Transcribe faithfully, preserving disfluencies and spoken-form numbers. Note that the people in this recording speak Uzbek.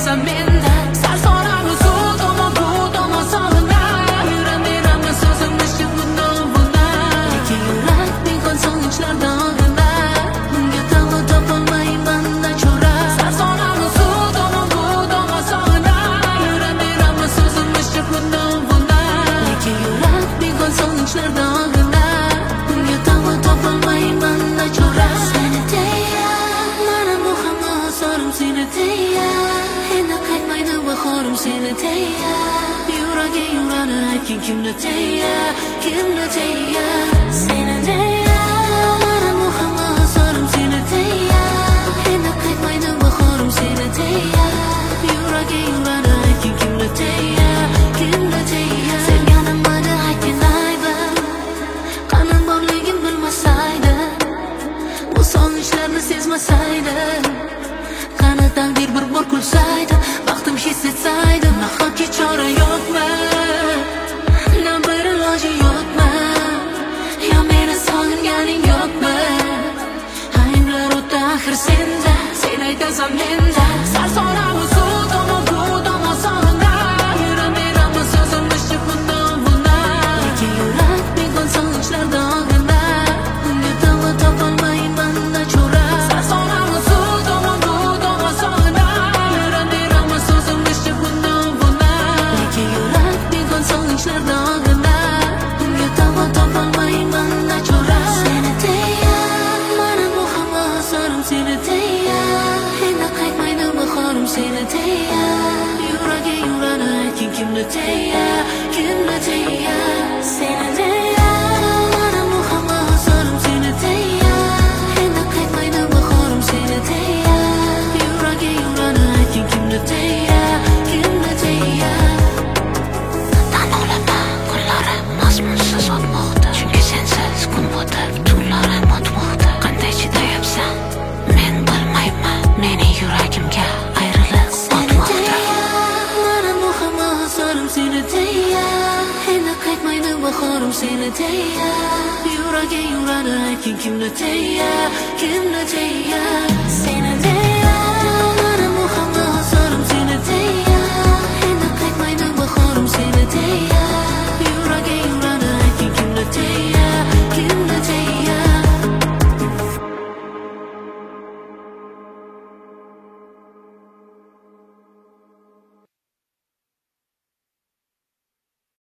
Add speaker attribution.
Speaker 1: aytasan menda sarsonaru suv tomon bu tomon sog'inar yuraveramiz so'zimizcha bundan bundan lekin yurak begon sog'inchlarda og'inar bunga davo topolmayman nachora sarsonaru suv tomon bu tomon sog'inar yuraveramiz so'zimizcha bundan bundan lekin yurak begon sog'inchlarda og'inar bunga davo topolmayman nachora seni deya mana bu hamma so'rim seni deya endi qaytmaydi bahorim seni deya yuragi yurani aytgin kimni deya kimni deya seni deya mana bu hamma so'rim seni deya endi qaytmaydi bahorim seni deya yuragi yurani aytgin kimni deya kimni deya sevganimni aytgin aybim qanim borligim bilmasaydi bu sog'inchlarni sezmasaydi qani taqdir bir bor kulsaydi baxtim his etsaydi nahotki chora yo'qmi na bir iloji yo'qmi yo meni sog'inganing yo'qmi ayblar o'ta axir senda sen aytasan menda sarsonaru suv tomon bu tomon sog'inar yuraveramiz so'zimizcha bundan bundan lekin yurak begon sog'inchlarda og'inar bunga davo topolmayman nachora sarsonaru suv tomon bu tomon sog'inar yuraveramiz so'zimizcha bundan bundan lekin yurak begon sog'inchlarda og'inar bunga davo topolmayman nachora seni deya mana bu hamma so'rim seni deya endi qaytmaydi bahorim seni deya yuragi yurani aytgin kimni deya kimni deya seni deya mana bu hamma so'rim seni deya endi qaytmaydi bahorim seni deya yuragi yurani aytgin kimni deya kimni deya tan olaman kunlarim mazmunsiz o'tmoqda chunki sensiz kun botib tunlarim o'tmoqda qanday chidayapsan men bilmayman mening yuragimga ayrilib o'tmoqda mana bu hamma so'rim seni deya endi qaytmaydi bahorim seni deya yuragi yurani aytgin kimni deya kimni deya seni deya